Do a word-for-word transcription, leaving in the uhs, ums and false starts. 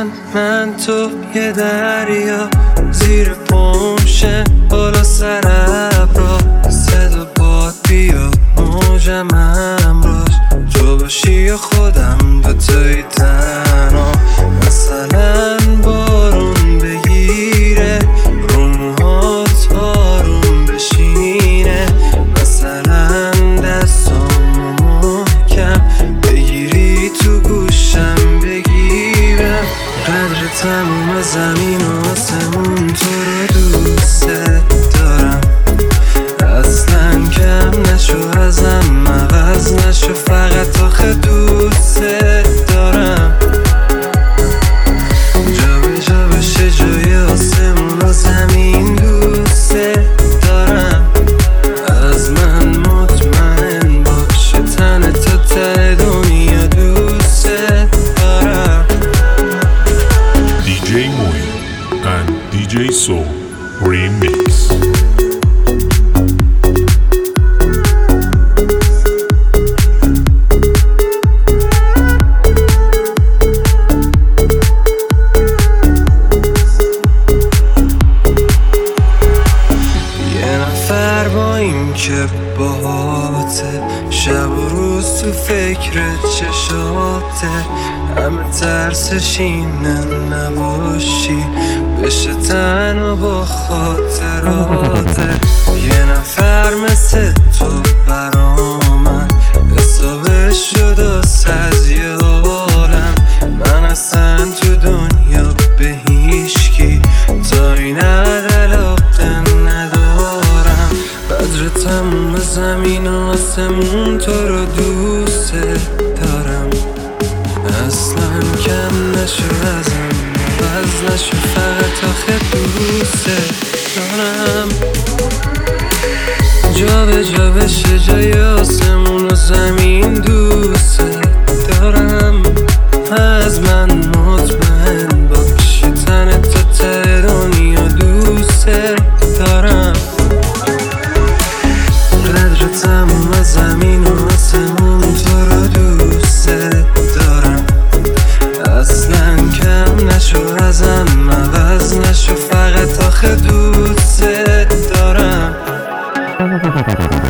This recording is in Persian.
مثلا من تو یه دریا زیر پمشه بالا سر ابرا صدا باد بیا موجم همراش تو باشی یا خودم دوتایی تنها مثلا بارون بگیره رو موهات آروم بشینه مثلا دستامو محکم بگیری تو گوشم بگیرم قدر تموم زمین و آسمون تو رو دوست دارم اصلا کم نشو ازم عوض نشو فقط آخه دوست دارم جا به جا بشه جای آسمون و زمین دوست دارم از من مطمئن باشه تن تا ته دنیا دوست دارم. دی جی Moin and دی جی Soul Remix. که باهاته شب و روز تو فکر چشاته همه ترسش اینه نباشی بشه تنها با خاطراته یه نفر مثل تو برامن حسابش شد از یه عالم من اصلا تو دنیا به هیچکی تا این علاقه ندارم قدر تموم زمین و آسمون تو رو دوست دارم اصلا کم نشو ازم عوض نشو فقط آخه دوست دارم جا به جا بشه جای آسمون و زمین دوست دارم از من مطمئن باشه تن تا ته دنیا دوست دارم قدر تموم زمین و آسمون تو رو دوست دارم اصلا کم نشو ازم عوض نشو فقط آخه دوست دارم.